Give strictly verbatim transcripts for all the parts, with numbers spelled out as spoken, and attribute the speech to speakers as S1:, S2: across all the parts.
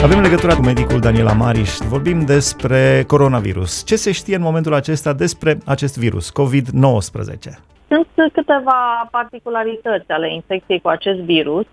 S1: Avem legătura cu medicul Daniela Mariș. Vorbim despre coronavirus. Ce se știe în momentul acesta despre acest virus, covid nouăsprezece?
S2: Sunt câteva particularități ale infecției cu acest virus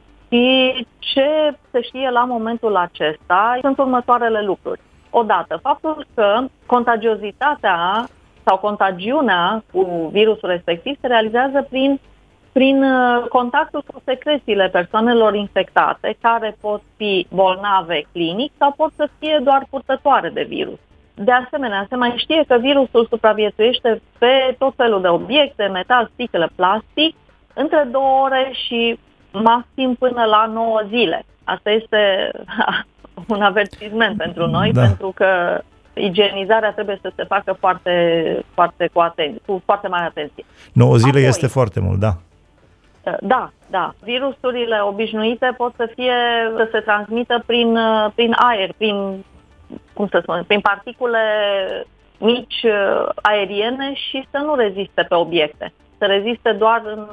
S2: și ce se știe la momentul acesta sunt următoarele lucruri. Odată, faptul că contagiozitatea sau contagiunea cu virusul respectiv se realizează prin prin contactul cu secrețiile persoanelor infectate, care pot fi bolnave clinic sau pot să fie doar purtătoare de virus. De asemenea, se mai știe că virusul supraviețuiește pe tot felul de obiecte, metal, sticlă, plastic, între două ore și maxim până la nouă zile. Asta este un avertisment pentru noi, da. Pentru că igienizarea trebuie să se facă foarte, foarte cu, atenție, cu foarte mare atenție.
S1: nouă zile Apoi, este foarte mult, da.
S2: Da, da. Virusurile obișnuite pot să fie, să se transmită prin, prin aer, prin, cum să spun, prin particule mici aeriene și să nu reziste pe obiecte. Să reziste doar în,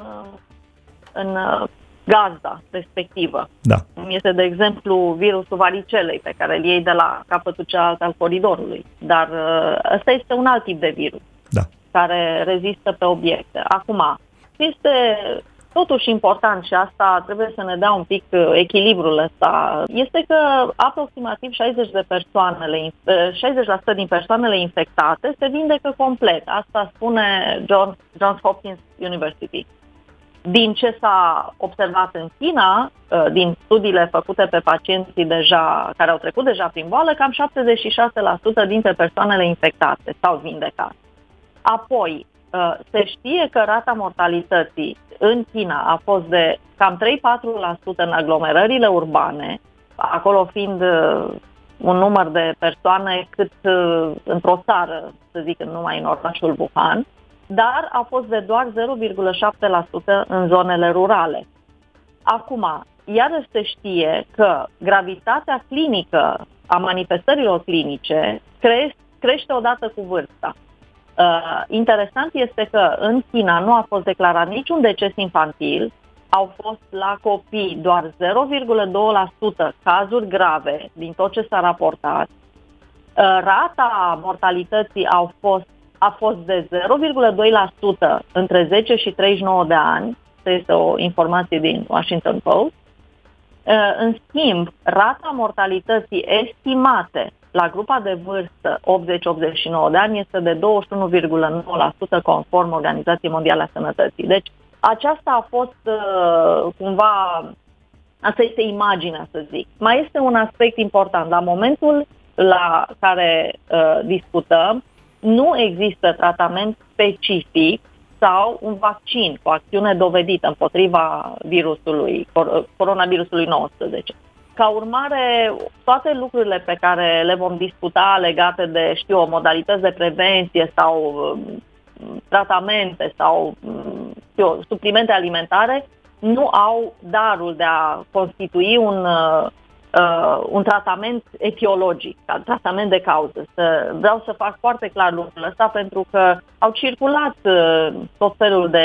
S2: în gazda respectivă.
S1: Da.
S2: Este, de exemplu, virusul varicelei pe care îl iei de la capătul cealaltă al coridorului. Dar ăsta este un alt tip de virus,
S1: da,
S2: care rezistă pe obiecte. Acum, este totuși important și asta trebuie să ne dea un pic echilibrul ăsta, este că aproximativ șaizeci de persoanele, șaizeci la sută din persoanele infectate se vindecă complet. Asta spune John, Johns Hopkins University. Din ce s-a observat în China, din studiile făcute pe pacienții deja, care au trecut deja prin boală, cam șaptezeci și șase la sută dintre persoanele infectate s-au vindecat. Apoi, se știe că rata mortalității în China a fost de cam trei-patru la sută în aglomerările urbane, acolo fiind un număr de persoane cât într-o țară, să zic, numai în orașul Wuhan, dar a fost de doar zero virgulă șapte la sută în zonele rurale. Acum, iarăși se știe că gravitatea clinică a manifestărilor clinice cre- crește odată cu vârsta. Uh, interesant este că în China nu a fost declarat niciun deces infantil, au fost la copii doar zero virgulă doi la sută cazuri grave din tot ce s-a raportat. Uh, rata mortalității au fost, a fost de zero virgulă doi la sută între zece și treizeci și nouă de ani, asta este o informație din Washington Post. Uh, în schimb, rata mortalității estimate la grupa de vârstă optzeci optzeci și nouă de ani este de douăzeci și unu virgulă nouă la sută conform Organizației Mondiale a Sănătății. Deci aceasta a fost uh, cumva, asta este imaginea, să zic. Mai este un aspect important. La momentul la care uh, discutăm, nu există tratament specific sau un vaccin cu acțiune dovedită împotriva virusului, coronavirusului nouăsprezece. Ca urmare, toate lucrurile pe care le vom discuta legate de, știu, modalități de prevenție sau um, tratamente sau um, știu, suplimente alimentare, nu au darul de a constitui un, uh, un tratament etiologic, un tratament de cauză. Să, vreau să fac foarte clar lucrul ăsta pentru că au circulat uh, tot felul de,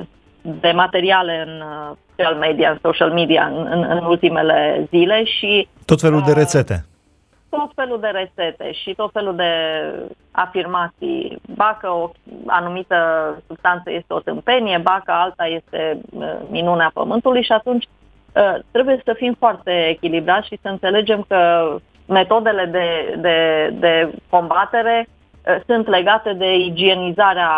S2: de materiale în uh, social media, în social media în, în, în ultimele zile și
S1: tot felul de rețete.
S2: Tot felul de rețete și tot felul de afirmații. Ba că o anumită substanță este o tâmpenie, ba că alta este minunea pământului și atunci trebuie să fim foarte echilibrați și să înțelegem că metodele de, de, de combatere sunt legate de igienizarea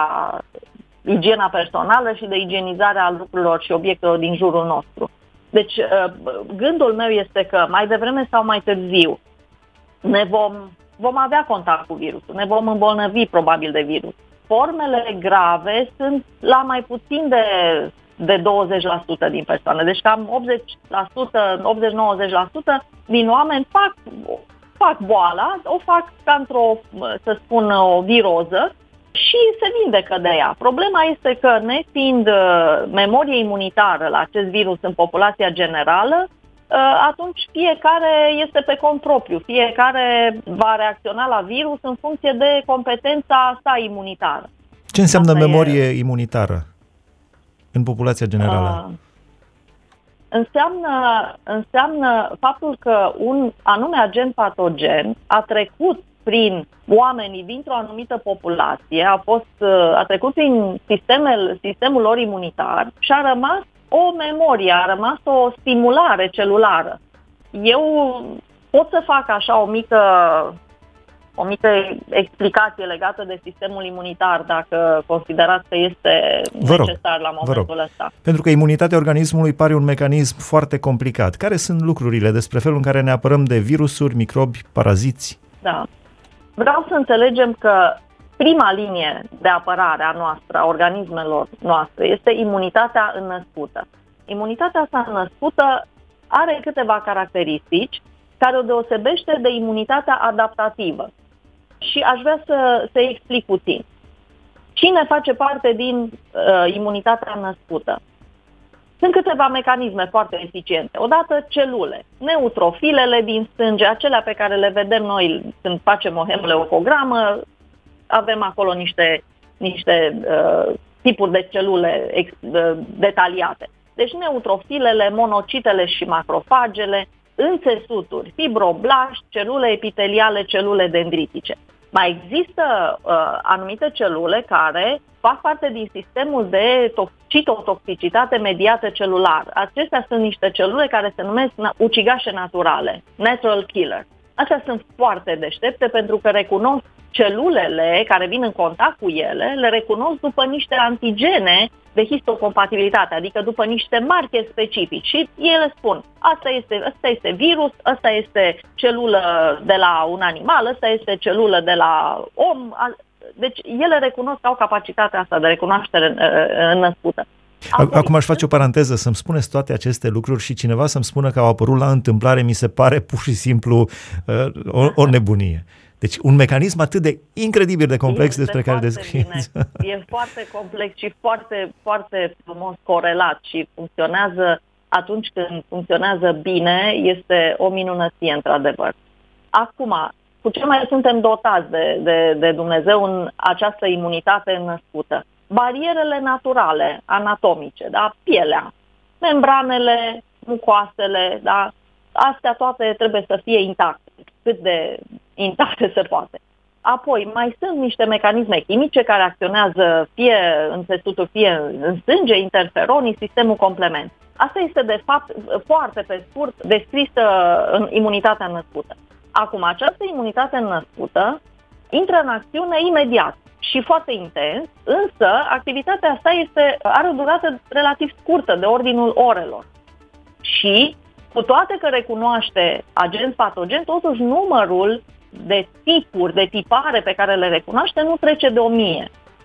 S2: igiena personală și de igienizarea lucrurilor și obiectelor din jurul nostru. Deci, gândul meu este că mai devreme sau mai târziu ne vom, vom avea contact cu virusul, ne vom îmbolnăvi probabil de virus. Formele grave sunt la mai puțin de, de douăzeci la sută din persoane. Deci cam optzeci la sută, optzeci-nouăzeci la sută din oameni fac, fac boala, o fac ca într-o, să spun, o viroză, și se vindecă de ea. Problema este că, nefiind uh, memorie imunitară la acest virus în populația generală, uh, atunci fiecare este pe cont propriu. Fiecare va reacționa la virus în funcție de competența sa imunitară.
S1: Ce înseamnă
S2: Asta
S1: memorie
S2: e...
S1: imunitară în populația generală? Uh,
S2: Înseamnă, înseamnă faptul că un anume agent patogen a trecut prin oamenii dintr-o anumită populație, a, fost, a trecut prin sistemul, sistemul lor imunitar și a rămas o memorie, a rămas o stimulare celulară. Eu pot să fac așa o mică, o mică explicație legată de sistemul imunitar, dacă considerați că este
S1: vă rog,
S2: necesar la momentul ăsta.
S1: Pentru că imunitatea organismului pare un mecanism foarte complicat. Care sunt lucrurile despre felul în care ne apărăm de virusuri, microbi, paraziți?
S2: Da. Vreau să înțelegem că prima linie de apărare a noastră, a organismelor noastre, este imunitatea înnăscută. Imunitatea asta înnăscută are câteva caracteristici care o deosebește de imunitatea adaptativă. Și aș vrea să, să explic puțin. Cine face parte din uh, imunitatea născută? Sunt câteva mecanisme foarte eficiente. Odată celule, neutrofilele din sânge, acelea pe care le vedem noi când facem o hemoleucogramă, avem acolo niște, niște uh, tipuri de celule ex, uh, detaliate. Deci neutrofilele, monocitele și macrofagele, în țesuturi, fibroblaști, celule epiteliale, celule dendritice. Mai există uh, anumite celule care fac parte din sistemul de citotoxicitate mediată celular. Acestea sunt niște celule care se numesc ucigașe naturale, natural killer. Astea sunt foarte deștepte pentru că recunosc celulele care vin în contact cu ele, le recunosc după niște antigene de histocompatibilitate, adică după niște marcheri specifici. Și ele spun, asta este, asta este virus, asta este celulă de la un animal, asta este celulă de la om. Deci ele recunosc, au capacitatea asta de recunoaștere înnăscută.
S1: Apoi, acum aș face o paranteză, să-mi spuneți toate aceste lucruri și cineva să-mi spună că au apărut la întâmplare, mi se pare pur și simplu uh, o, o nebunie. Deci un mecanism atât de incredibil de complex este despre care descrieți.
S2: E foarte complex și foarte, foarte frumos corelat și funcționează atunci când funcționează bine, este o minunăție într-adevăr. Acum, cu ce mai suntem dotați de, de, de Dumnezeu în această imunitate înnăscută? Barierele naturale, anatomice, da? Pielea, membranele, mucoasele, da? Astea toate trebuie să fie intacte, cât de intacte se poate. Apoi, mai sunt niște mecanisme chimice care acționează fie în țesuturi, fie în sânge, interferonii, sistemul complement. Asta este, de fapt, foarte pe scurt, descrisă în imunitatea născută. Acum, această imunitate născută intră în acțiune imediat și foarte intens, însă activitatea asta este, are o durată relativ scurtă, de ordinul orelor. Și, cu toate că recunoaște agenți patogeni, totuși numărul de tipuri, de tipare pe care le recunoaște nu trece de o mie.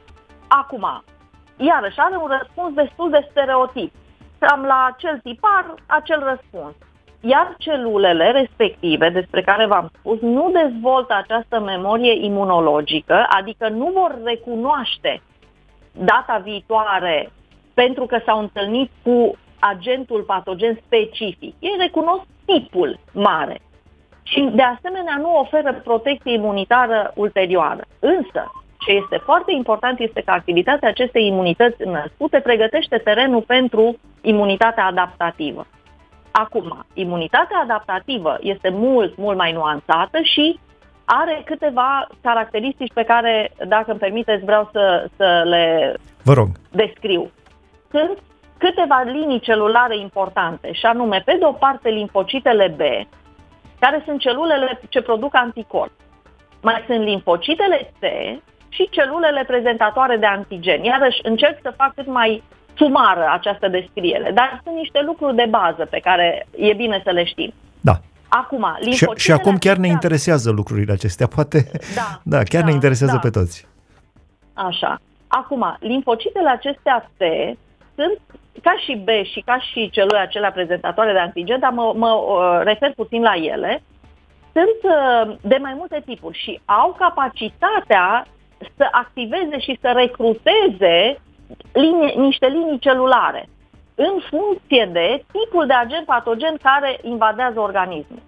S2: Acum, iarăși are un răspuns destul de stereotip. Cam la acel tipar, acel răspuns. Iar celulele respective, despre care v-am spus, nu dezvoltă această memorie imunologică, adică nu vor recunoaște data viitoare pentru că s-au întâlnit cu agentul patogen specific. Ei recunosc tipul mare și de asemenea nu oferă protecție imunitară ulterioară. Însă, ce este foarte important este că activitatea acestei imunități născute pregătește terenul pentru imunitatea adaptativă. Acum, imunitatea adaptativă este mult, mult mai nuanțată și are câteva caracteristici pe care, dacă îmi permiteți, vreau să, să le
S1: Vă rog.
S2: descriu. Sunt câteva linii celulare importante, și anume, pe de o parte, limfocitele B, care sunt celulele ce produc anticorpi. Mai sunt limfocitele T și celulele prezentatoare de antigeni. Iarăși încerc să fac cât mai sumară această descriere, dar sunt niște lucruri de bază pe care e bine să le știm.
S1: Da.
S2: Acum,
S1: și, și acum chiar ne interesează lucrurile acestea, poate. Da, da chiar da, ne interesează da. pe toți.
S2: Așa. Acum, limfocitele acestea T sunt ca și B și ca și celule acelea prezentatoare de antigen, dar mă, mă refer puțin la ele, sunt de mai multe tipuri și au capacitatea să activeze și să recruteze linii, niște linii celulare în funcție de tipul de agent patogen care invadează organismul.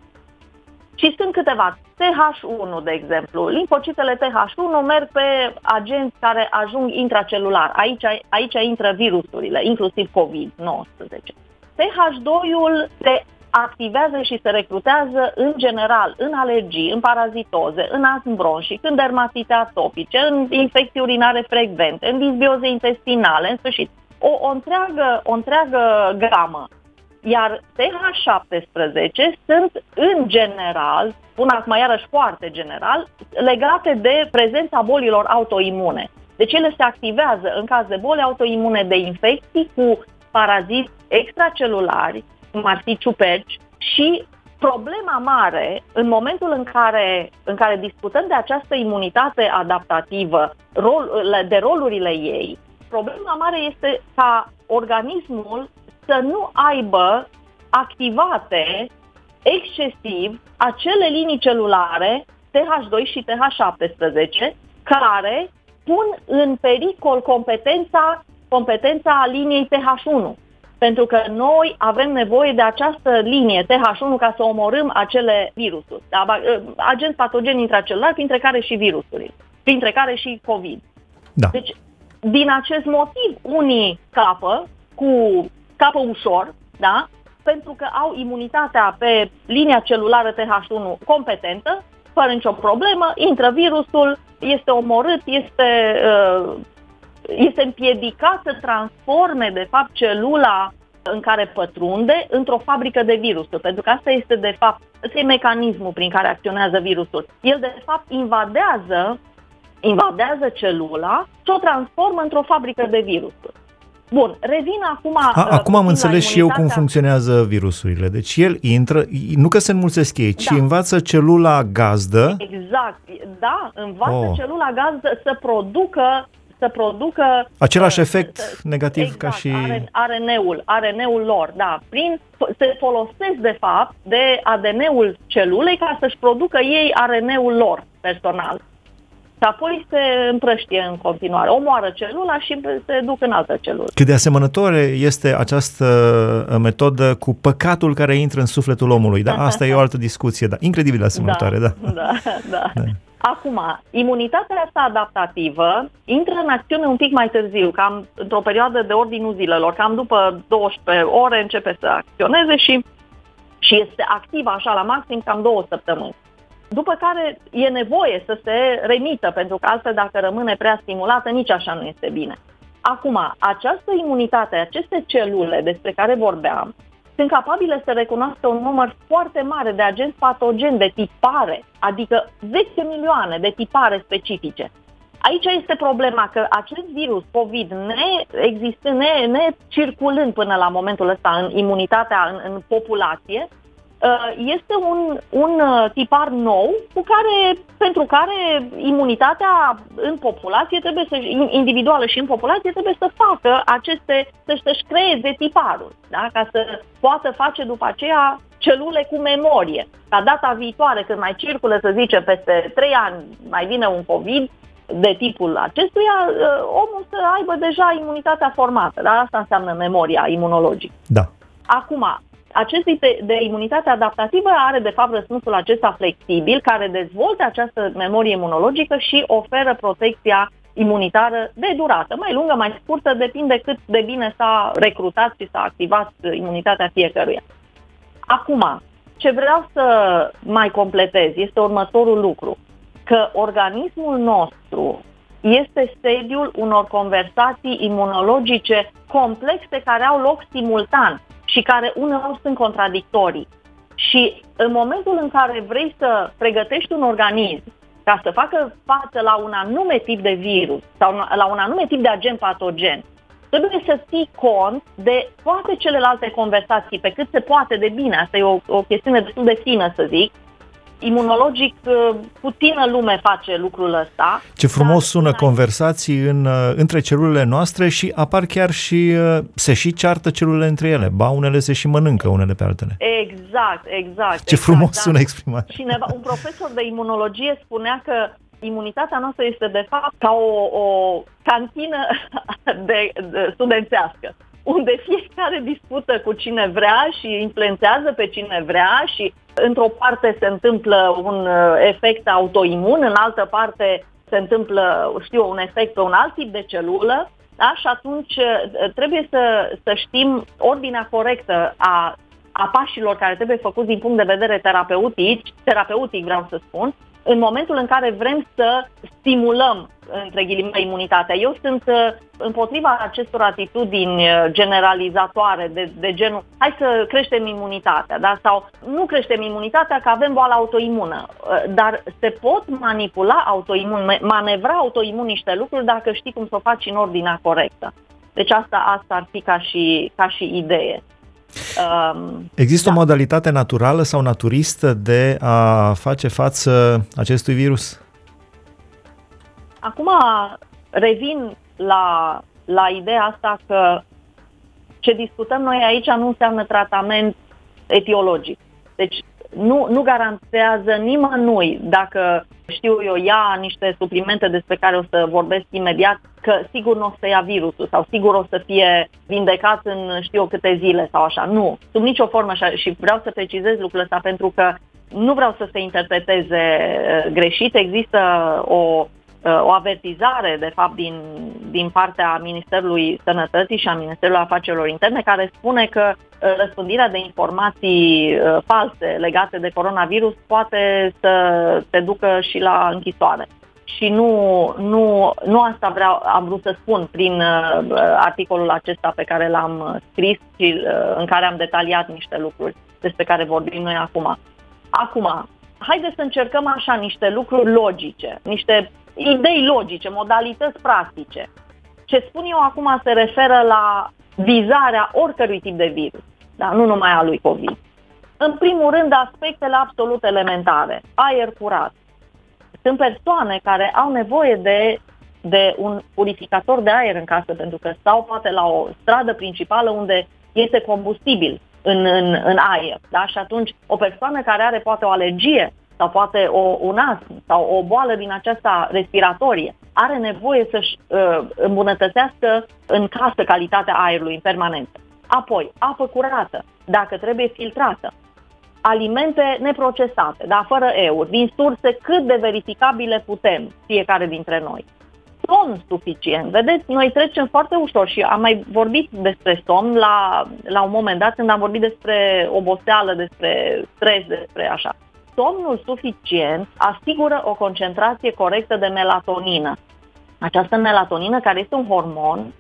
S2: Și sunt câteva. T H unu, de exemplu. Limfocitele T H unu merg pe agenți care ajung intracelular. Aici, aici intră virusurile, inclusiv covid nouăsprezece. T H doi-ul se activează și se recrutează în general în alergii, în parazitoze, în astm bronșic, în dermatite atopice, în infecții urinare frecvente, în disbioze intestinale, în sfârșit. O, o, întreagă, o întreagă gamă. Iar T H șaptesprezece sunt în general, spun acum iarăși foarte general, legate de prezența bolilor autoimune. Deci ele se activează în caz de boli autoimune, de infecții cu paraziți extracelulari, cum ar fi ciuperci, și problema mare, în momentul în care, în care discutăm de această imunitate adaptativă, rol, de rolurile ei, problema mare este ca organismul să nu aibă activate excesiv acele linii celulare T H doi și T H șaptesprezece care pun în pericol competența, competența liniei T H unu. Pentru că noi avem nevoie de această linie T H unu ca să omorâm acele virusuri, agenți patogeni intracelulari, printre care și virusurile, printre care și COVID.
S1: Da.
S2: Deci, din acest motiv, unii scapă, cu scapă ușor, da? Pentru că au imunitatea pe linia celulară T H unu competentă, fără nicio problemă, intră virusul, este omorât, este... Uh, este împiedicat să transforme, de fapt, celula în care pătrunde într-o fabrică de virusuri. Pentru că asta este, de fapt, ăsta e mecanismul prin care acționează virusul. El, de fapt, invadează, invadează celula și o transformă într-o fabrică de virusuri. Bun, revin acum...
S1: A, acum am înțeles și eu cum funcționează virusurile. Deci el intră, nu că se înmulțesc ei, ci da. învață celula gazdă...
S2: Exact, da, învață
S1: oh.
S2: celula gazdă să producă să producă...
S1: Același efect
S2: să,
S1: negativ
S2: exact,
S1: ca și...
S2: R N A-ul, R N A-ul lor, da. Prin, se folosesc, de fapt, de A D N-ul celulei ca să-și producă ei R N A-ul lor personal. Și apoi se împrăștie în continuare. Omoară celula și se duc în altă celulă.
S1: Cât de asemănătoare este această metodă cu păcatul care intră în sufletul omului. Da, asta e o altă discuție, da. Incredibil de asemănătoare, da.
S2: Da, da, da. da. Acum, imunitatea asta adaptativă intră în acțiune un pic mai târziu, cam într-o perioadă de ordinul zilelor, cam după douăsprezece ore începe să acționeze și, și este activă așa la maxim cam două săptămâni. După care e nevoie să se remită, pentru că altfel dacă rămâne prea stimulată, nici așa nu este bine. Acum, această imunitate, aceste celule despre care vorbeam, sunt capabile să recunoască un număr foarte mare de agenți patogeni de tipare, adică zece milioane de tipare specifice. Aici este problema că acest virus COVID, neexistând, ne, ne circulând până la momentul ăsta în imunitatea în, în populație, este un, un tipar nou cu care, pentru care imunitatea în populație trebuie să, individuală și în populație trebuie să facă aceste, să-și, să-și creeze tiparul, da? Ca să poată face după aceea celule cu memorie. Ca data viitoare, când mai circulă, să zicem, peste trei ani mai vine un COVID de tipul acestuia, omul să aibă deja imunitatea formată, da? Asta înseamnă memoria imunologică.
S1: Da.
S2: Acum, acest tip de, de imunitate adaptativă are, de fapt, răspunsul acesta flexibil, care dezvoltă această memorie imunologică și oferă protecția imunitară de durată, mai lungă, mai scurtă, depinde cât de bine s-a recrutat și s-a activat imunitatea fiecăruia. Acum, ce vreau să mai completez este următorul lucru, că organismul nostru este sediul unor conversații imunologice complexe care au loc simultan și care uneori sunt contradictorii. Și în momentul în care vrei să pregătești un organism ca să facă față la un anume tip de virus sau la un anume tip de agent patogen, trebuie să ții cont de toate celelalte conversații pe cât se poate de bine. Asta e o, o chestiune destul de fină, să zic. Imunologic, puțină lume face lucrul ăsta.
S1: Ce frumos sună conversații în, între celulele noastre și apar chiar și, se și ceartă celulele între ele. Ba, unele se și mănâncă unele pe altele.
S2: Exact, exact.
S1: Ce frumos
S2: exact,
S1: sună exprimat.
S2: Cineva, un profesor de imunologie spunea că imunitatea noastră este de fapt ca o, o cantină de, de studențească, unde fiecare discută cu cine vrea și influențează pe cine vrea și într-o parte se întâmplă un efect autoimun, în altă parte se întâmplă, știu, un efect pe un alt tip de celulă Da? Și atunci trebuie să, să știm ordinea corectă a, a pașilor care trebuie făcuți din punct de vedere terapeutic, terapeutic vreau să spun, în momentul în care vrem să stimulăm, între ghilimele, imunitatea. Eu sunt împotriva acestor atitudini generalizatoare de, de genul hai să creștem imunitatea, da? Sau nu creștem imunitatea că avem boală autoimună, dar se pot manipula autoimun, manevra autoimun niște lucruri dacă știi cum să o faci în ordinea corectă. Deci asta, asta ar fi ca și, ca și idee.
S1: Um, Există da. o modalitate naturală sau naturistă de a face față acestui virus?
S2: Acum revin la, la ideea asta că ce discutăm noi aici nu înseamnă tratament etiologic. Deci nu, nu garantează nimănui, dacă știu eu, ia niște suplimente despre care o să vorbesc imediat, că sigur nu o să ia virusul sau sigur o să fie vindecat în știu eu câte zile sau așa. Nu, sub nicio formă, și vreau să precizez lucrul ăsta pentru că nu vreau să se interpreteze greșit. Există o, o avertizare, de fapt, din, din partea Ministerului Sănătății și a Ministerului Afacerilor Interne, care spune că răspândirea de informații false legate de coronavirus poate să te ducă și la închisoare. Și nu, nu, nu asta vreau, am vrut să spun prin uh, articolul acesta pe care l-am scris și uh, în care am detaliat niște lucruri despre care vorbim noi acum. Acum, haideți să încercăm așa niște lucruri logice, niște idei logice, modalități practice. Ce spun eu acum se referă la vizarea oricărui tip de virus, da? Nu numai a lui COVID. În primul rând, aspectele absolut elementare. Aer curat. Sunt persoane care au nevoie de, de un purificator de aer în casă, pentru că stau poate la o stradă principală unde este combustibil în, în, în aer. Da? Și atunci o persoană care are poate o alergie sau poate o, un astm sau o boală din aceasta respiratorie are nevoie să-și uh, îmbunătățească în casă calitatea aerului în permanență. Apoi, apă curată, dacă trebuie filtrată. Alimente neprocesate, dar fără euri, din surse cât de verificabile putem, fiecare dintre noi. Somn suficient. Vedeți, noi trecem foarte ușor și am mai vorbit despre somn la, la un moment dat când am vorbit despre oboseală, despre stres, despre așa. Somnul suficient asigură o concentrație corectă de melatonină. Această melatonină, care este un hormon,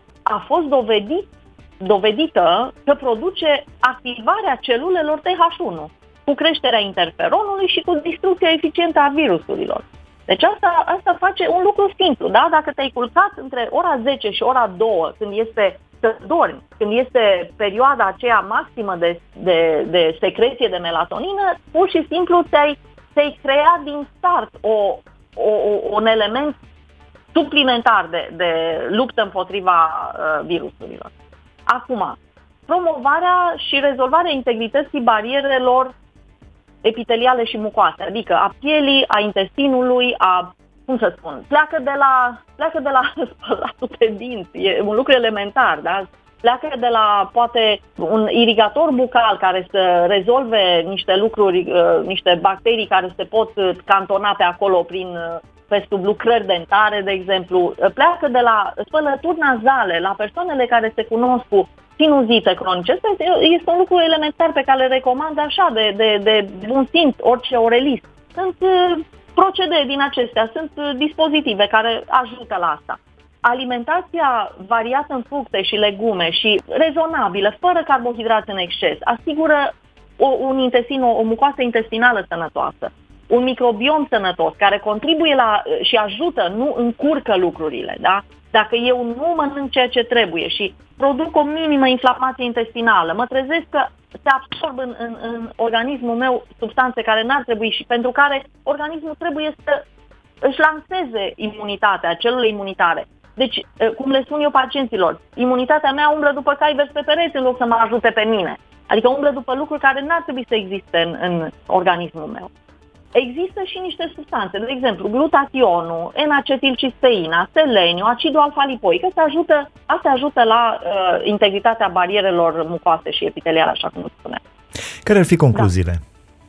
S2: a fost dovedit dovedită că produce activarea celulelor T H unu cu creșterea interferonului și cu distrucția eficientă a virusurilor. Deci asta, asta face un lucru simplu, da? Dacă te-ai culcat între ora zece și ora două, când este să dormi, când este perioada aceea maximă de, de, de secreție de melatonină, pur și simplu ți-ai, ți-ai creat din start o, o, un element suplimentar de, de luptă împotriva uh, virusurilor. Acum, promovarea și rezolvarea integrității barierelor epiteliale și mucoase, adică a pielii, a intestinului, a, cum să spun, pleacă de la, pleacă de la spălatul pe dinți, e un lucru elementar, da? Pleacă de la, poate, un irigator bucal care să rezolve niște lucruri, uh, niște bacterii care se pot cantona pe acolo prin, uh, pe sub lucrări dentare, de exemplu. Pleacă de la spălături nazale, la persoanele care se cunosc cu sinuzite cronice. Asta este un lucru elementar pe care le recomand așa, de, de, de bun simț, orice orelist. Sunt uh, procedee din acestea, sunt uh, dispozitive care ajută la asta. Alimentația variată în fructe și legume și rezonabilă, fără carbohidrați în exces, asigură o, un intestin, o, o mucoasă intestinală sănătoasă, un microbiom sănătos care contribuie la și ajută, nu încurcă lucrurile, da? Dacă eu nu mănânc ceea ce trebuie și produc o minimă inflamație intestinală, mă trezesc că se absorb în, în, în organismul meu substanțe care n-ar trebui și pentru care organismul trebuie să își lanseze imunitatea, celule imunitare. Deci, cum le spun eu pacienților, imunitatea mea umblă după cai verzi pe pereți în loc să mă ajute pe mine. Adică umblă după lucruri care n-ar trebui să existe în, în organismul meu. Există și niște substanțe, de exemplu, glutationul, N-acetilcisteina, seleniu, acidul alfa-lipoic. Asta ajută, asta ajută la uh, integritatea barierelor mucoase și epiteliale, așa cum spuneam.
S1: Care ar fi concluziile?
S2: Da.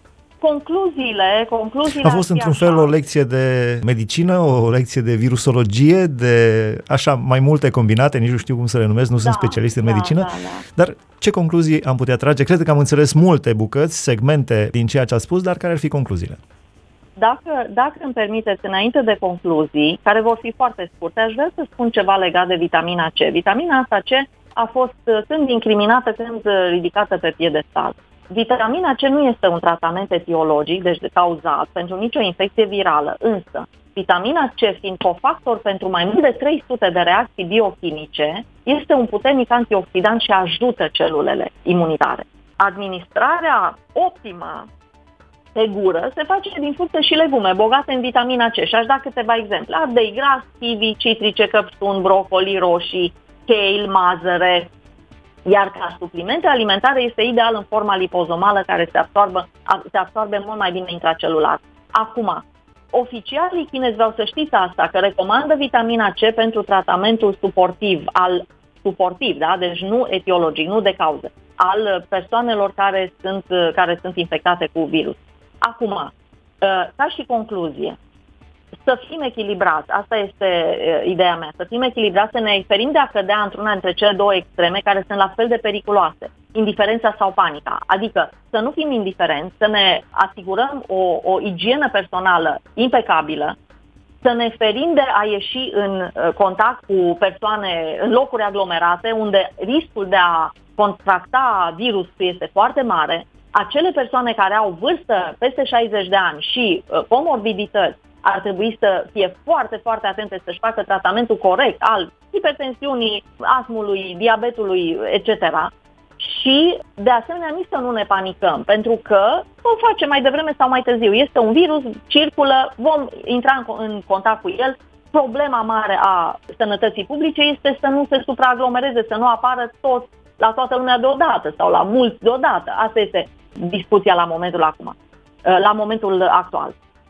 S2: concluziile, concluziile...
S1: A fost într-un așa. fel o lecție de medicină, o lecție de virusologie, de așa mai multe combinate, nici nu știu cum să le numesc, nu da, sunt specialist în da, medicină, da, da. Dar ce concluzii am putea trage? Cred că am înțeles multe bucăți, segmente din ceea ce a spus, dar care ar fi concluziile?
S2: Dacă, dacă îmi permiteți, înainte de concluzii, care vor fi foarte scurte, aș vrea să spun ceva legat de vitamina C. Vitamina asta C a fost când incriminată, când ridicată pe piedestal. Vitamina C nu este un tratament etiologic, deci de cauzat, pentru nicio infecție virală, însă vitamina C, fiind cofactor pentru mai mult de trei sute de reacții biochimice, este un puternic antioxidant și ajută celulele imunitare. Administrarea optimă pe gură se face din fructe și legume bogate în vitamina C și aș da câteva exemple. Ardei gras, kiwi, citrice, căpșuni, brocoli, roșii, kale, mazăre. Iar ca suplimente alimentare este ideal în forma lipozomală care se absorbă, se absorbe mult mai bine intracelular. Acum, oficialii chinezi, vreau să știți asta, că recomandă vitamina C pentru tratamentul suportiv, al suportiv, da? Deci nu etiologic, nu de cauză, al persoanelor care sunt, care sunt infectate cu virus. Acum, ca și concluzie, să fim echilibrați, asta este uh, ideea mea, să fim echilibrați, să ne ferim de a cădea într-una dintre cele două extreme care sunt la fel de periculoase, indiferența sau panica, adică să nu fim indiferenți, să ne asigurăm o, o igienă personală impecabilă, să ne ferim de a ieși în uh, contact cu persoane în locuri aglomerate unde riscul de a contracta virusul este foarte mare, acele persoane care au vârstă peste șaizeci de ani și uh, comorbidități ar trebui să fie foarte, foarte atente să-și facă tratamentul corect al hipertensiunii, astmului, diabetului, et cetera. Și, de asemenea, nici să nu ne panicăm, pentru că vom face mai devreme sau mai târziu. Este un virus, circulă, vom intra în, în contact cu el. Problema mare a sănătății publice este să nu se supraaglomereze, să nu apară tot la toată lumea deodată sau la mulți deodată. Asta este discuția la momentul acum, la momentul actual.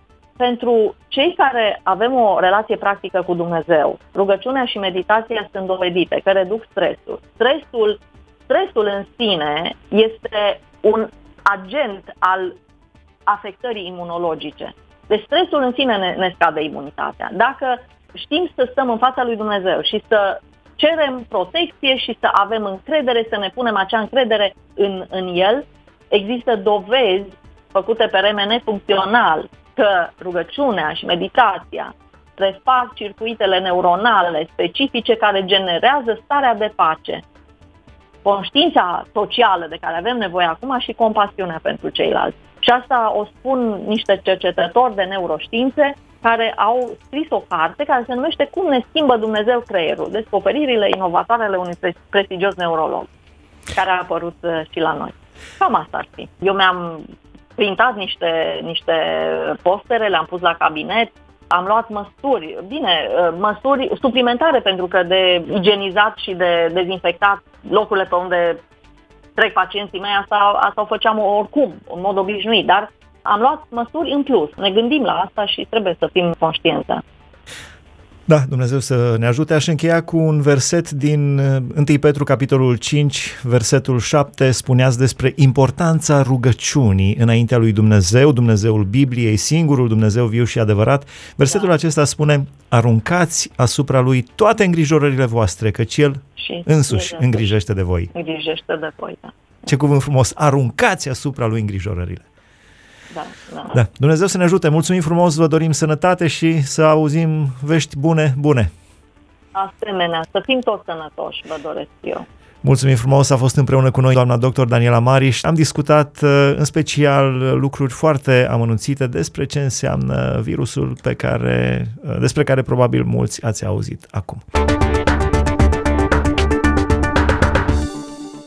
S2: Pentru cei care avem o relație practică cu Dumnezeu, rugăciunea și meditația sunt dovedite că reduc stresul. Stresul, stresul în sine este un agent al afectării imunologice. Deci stresul în sine ne, ne scade imunitatea. Dacă știm să stăm în fața lui Dumnezeu și să cerem protecție și să avem încredere, să ne punem acea încredere în, în El, există dovezi făcute pe R M N funcțional că rugăciunea și meditația refac circuitele neuronale specifice care generează starea de pace, conștiința socială de care avem nevoie acum și compasiunea pentru ceilalți. Și asta o spun niște cercetători de neuroștiințe care au scris o carte care se numește Cum ne schimbă Dumnezeu creierul, descoperirile inovatoare ale unui prestigios neurolog, care a apărut și la noi. Cam asta ar fi. Eu mi-am printat niște, niște postere, le-am pus la cabinet, am luat măsuri, bine, măsuri suplimentare pentru că de igienizat și de dezinfectat locurile pe unde trec pacienții mei, asta, asta o făceam oricum, în mod obișnuit, dar am luat măsuri în plus. Ne gândim la asta și trebuie să fim conștienți.
S1: Da, Dumnezeu să ne ajute. Aș încheia cu un verset din întâi Petru, capitolul cinci, versetul șapte. Spuneați despre importanța rugăciunii înaintea lui Dumnezeu, Dumnezeul Bibliei, singurul Dumnezeu viu și adevărat. Versetul da. acesta spune: aruncați asupra lui toate îngrijorările voastre, căci El și însuși îngrijește de voi.
S2: Îngrijește de voi, da.
S1: Ce cuvânt frumos! Aruncați asupra lui îngrijorările.
S2: Da, da.
S1: Da. Dumnezeu să ne ajute. Mulțumim frumos, vă dorim sănătate și să auzim vești bune, bune.
S2: Asemenea, să fim toți sănătoși, vă doresc eu.
S1: Mulțumim frumos, a fost împreună cu noi doamna doctor Daniela Mariș. Am discutat în special lucruri foarte amănunțite despre ce înseamnă virusul pe care, despre care probabil mulți ați auzit acum.